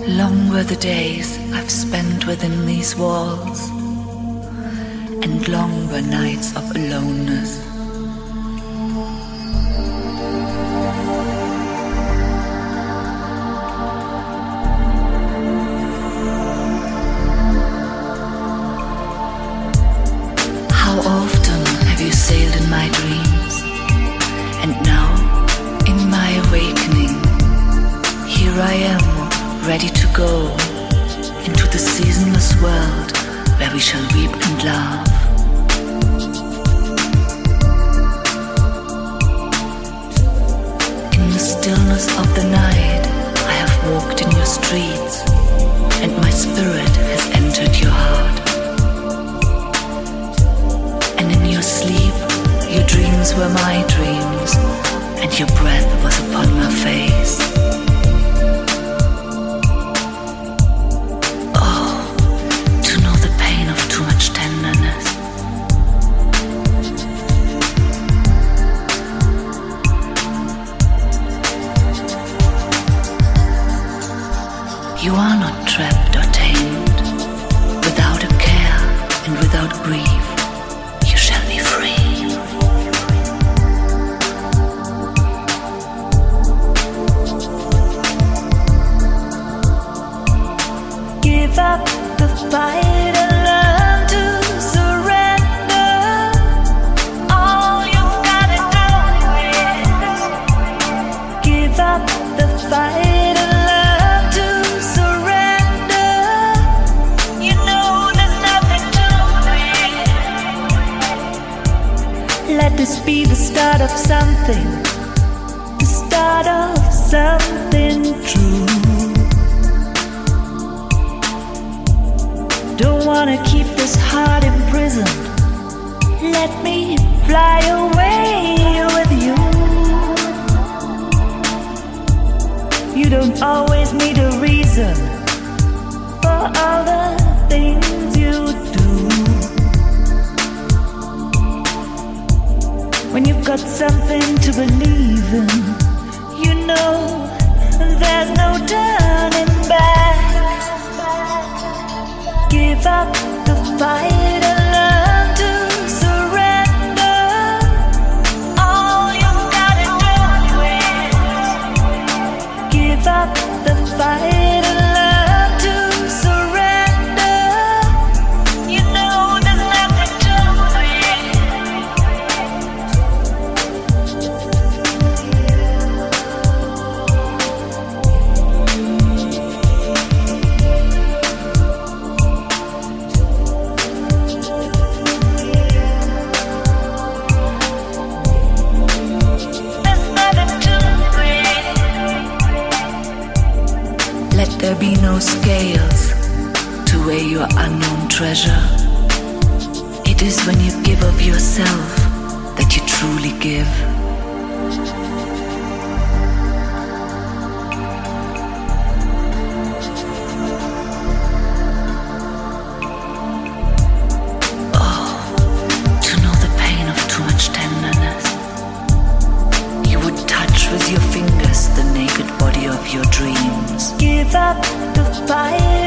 Long were the days I've spent within these walls, and long were nights of aloneness. How often have you sailed in my dreams, and now, in my awakening, here I am, ready to go into the seasonless world where we shall weep and laugh. In the stillness of the night, I have walked in your streets, and my spirit has entered your heart. And in your sleep, your dreams were my dreams, and your breath was upon my face. You are not trapped or tamed. Without a care and without grief, you shall be free. Give up the fight and learn to surrender. All you gotta do is give up the fight. Let this be the start of something, the start of something true. Don't wanna keep this heart imprisoned. Let me fly away with you. You don't always need a reason for all the things you do. When you've got something to believe in, you know there's no turning back. Give up the fight and learn to surrender. All you gotta do is give up the fight. Let there be no scales to weigh your unknown treasure. It is when you give of yourself that you truly give. Oh, to know the pain of too much tenderness. You would touch with your fingers the naked body of your dreams. Give up the fight.